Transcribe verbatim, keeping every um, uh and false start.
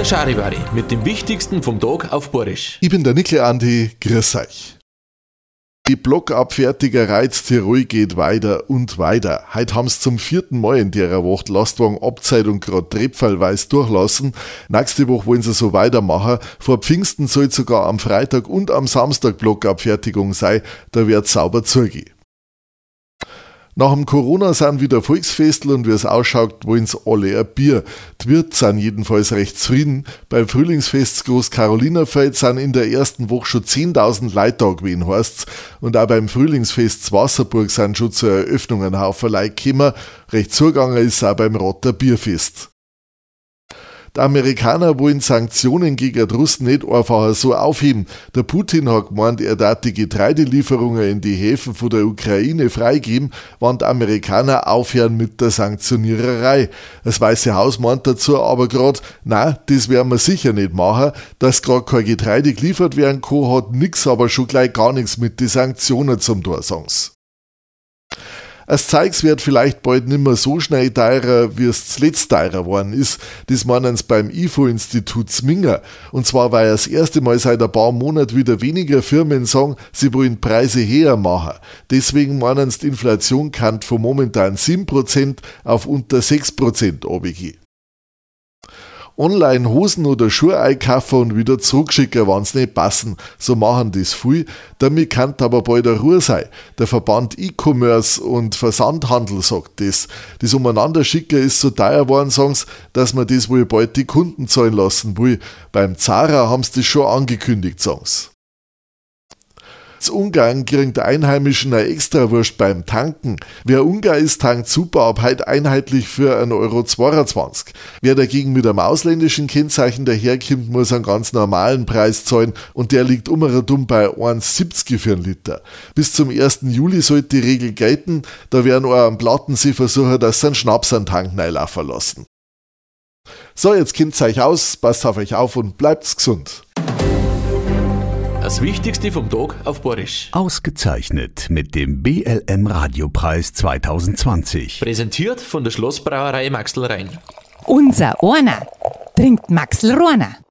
Charivari mit dem Wichtigsten vom Tag auf Borisch. Ich bin der Nickel Andi, grüß euch. Die Blockabfertigerei Tirol geht weiter und weiter. Heute haben sie zum vierten Mal in der Woche Lastwagen Abzeit und gerade trepfallweise durchlassen. Nächste Woche wollen sie so weitermachen. Vor Pfingsten soll es sogar am Freitag und am Samstag Blockabfertigung sein. Da wird es sauber zugehen. Nach dem Corona sind wieder Volksfestel und wie es ausschaut, wollen sie alle ein Bier. Die Wirte sind jedenfalls recht zufrieden. Beim Frühlingsfest Groß Carolinerfeld sind in der ersten Woche schon zehntausend Leute da gewesen, heisst's. Und auch beim Frühlingsfest Wasserburg sind schon zur Eröffnung ein Haufen Leute gekommen. Recht zugegangen ist auch beim Rotter Bierfest. Die Amerikaner wollen Sanktionen gegen die Russen nicht einfach so aufheben. Der Putin hat gemeint, er darf die Getreidelieferungen in die Häfen von der Ukraine freigeben, wenn die Amerikaner aufhören mit der Sanktioniererei. Das Weiße Haus meint dazu aber gerade, nein, das werden wir sicher nicht machen. Dass gerade kein Getreide geliefert werden kann, hat nix, aber schon gleich gar nichts mit den Sanktionen zum tun, sagen sie. Das Zeugs wird vielleicht bald nicht mehr so schnell teurer, wie es zuletzt teurer geworden ist. Das meinen sie beim I F O-Institut Zminger. Und zwar, weil das erste Mal seit ein paar Monaten wieder weniger Firmen sagen, sie wollen Preise höher machen. Deswegen meinen sie, die Inflation kann von momentan sieben Prozent auf unter sechs Prozent runtergehen. Online Hosen oder Schuhe einkaufen und wieder zurückschicken, wenn sie nicht passen. So machen das viel. Damit kann aber bald eine Ruhe sein. Der Verband E-Commerce und Versandhandel sagt das. Das Umeinanderschicken ist so teuer geworden, sagen sie, dass man das wohl bald die Kunden zahlen lassen will. Beim Zara haben sie das schon angekündigt, sagen sie. In Ungarn kriegt der Einheimischen eine Extrawurst beim Tanken. Wer Ungar ist, tankt super ab heute einheitlich für ein Euro zweiundzwanzig. Wer dagegen mit einem ausländischen Kennzeichen daherkommt, muss einen ganz normalen Preis zahlen und der liegt um und um bei eins Euro siebzig für einen Liter. Bis zum ersten Juli sollte die Regel gelten, da werden auch am Plattensee versuchen, dass sie einen Schnaps an den Tank reinlaufen lassen. So, jetzt kennt's euch aus, passt auf euch auf und bleibt's gesund. Das Wichtigste vom Tag auf Borisch. Ausgezeichnet mit dem B L M Radiopreis zwanzig zwanzig. Präsentiert von der Schlossbrauerei Maxl Rhein. Unser einer trinkt Maxl Rhein.